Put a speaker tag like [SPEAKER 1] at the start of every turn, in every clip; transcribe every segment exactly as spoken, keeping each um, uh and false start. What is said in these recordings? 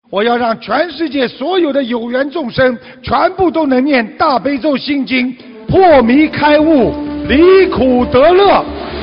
[SPEAKER 1] 我要让全世界所有的有缘众生全部都能念大悲咒心经，破迷开悟，离苦得乐。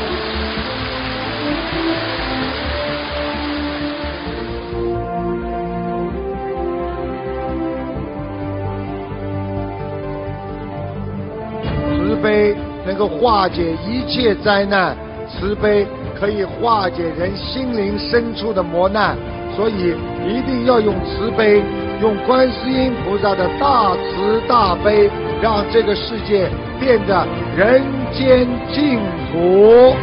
[SPEAKER 1] 慈悲能够化解一切灾难，慈悲可以化解人心灵深处的磨难，所以一定要用慈悲，用观世音菩萨的大慈大悲，让这个世界变得人间净土。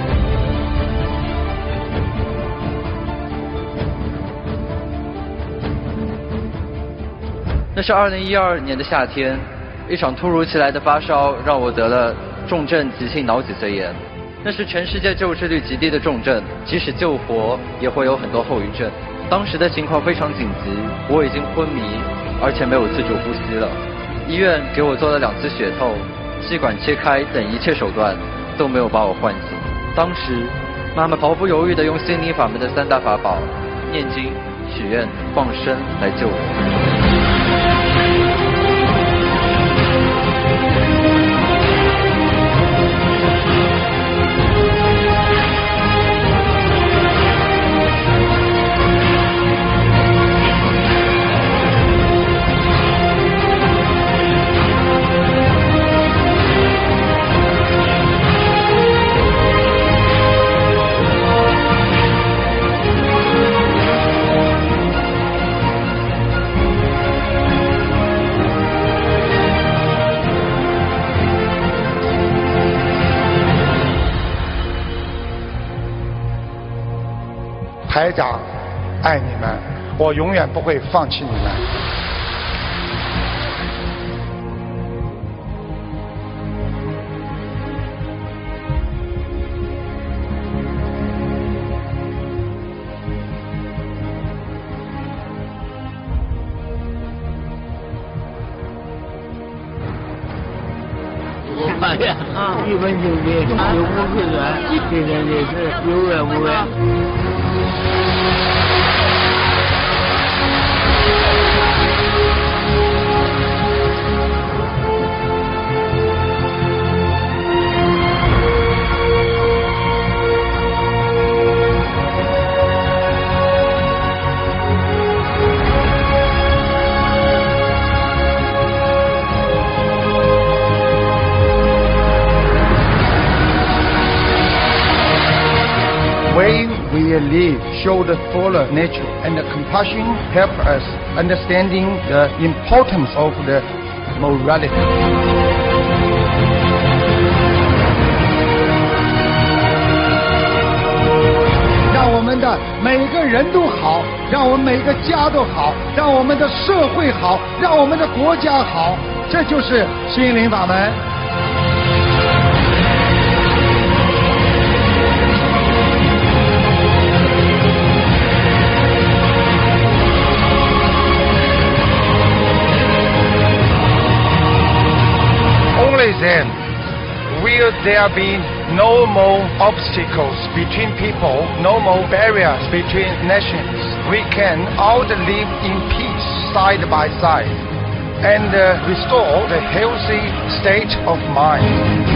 [SPEAKER 2] 那是二零一二年的夏天，一场突如其来的发烧让我得了重症急性脑脊髓炎。那是全世界救治率极低的重症，即使救活也会有很多后遗症。当时的情况非常紧急，我已经昏迷，而且没有自主呼吸了。医院给我做了两次血透、气管切开等一切手段，都没有把我唤醒。当时，妈妈毫不犹豫地用心灵法门的三大法宝——念经、许愿、放生来救我。
[SPEAKER 1] 台长爱你们，我永远不会放弃你们。
[SPEAKER 3] 我发现啊，一本经典有无可转，这件的是有缘无缘。
[SPEAKER 1] When we live, show the fuller nature and the compassion help us understanding the importance of the morality. 让我们的每个人都好，让我们每个家都好，让我们的社会好，让我们的国家好，这就是心灵法门。
[SPEAKER 4] Only then will there be no more obstacles between people, no more barriers between nations. We can all live in peace side by side and uh, restore the healthy state of mind.